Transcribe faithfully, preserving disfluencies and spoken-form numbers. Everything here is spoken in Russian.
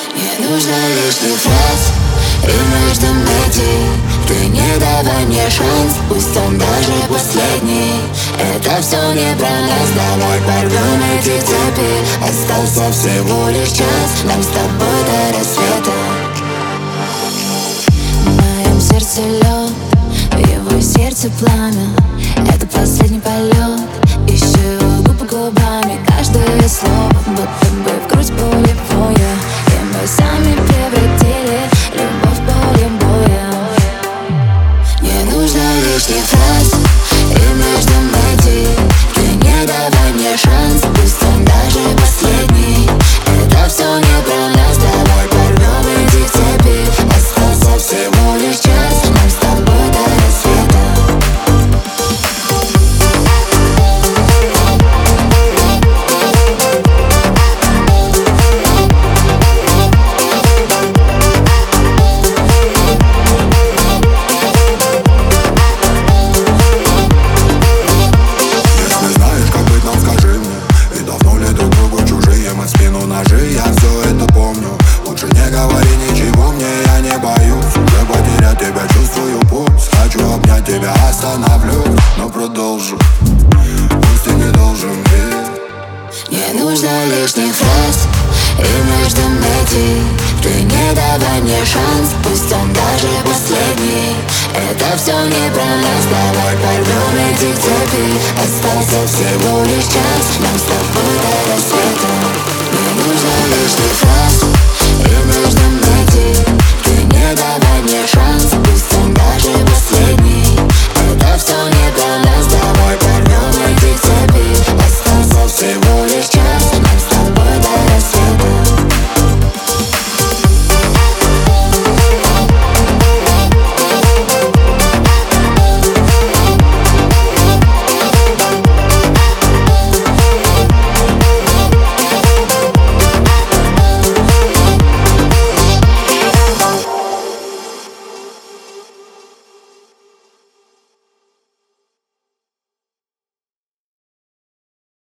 Не нужно лишних фраз и между найти. Ты не давай мне шанс, пусть он даже последний. Это все не про нас, давай порвем эти цепи. Остался всего лишь час, нам с тобой до рассвета. В моем сердце лед, в его сердце пламя. Это последний полет, ищу губы губами. Каждое слово будто бы в грудь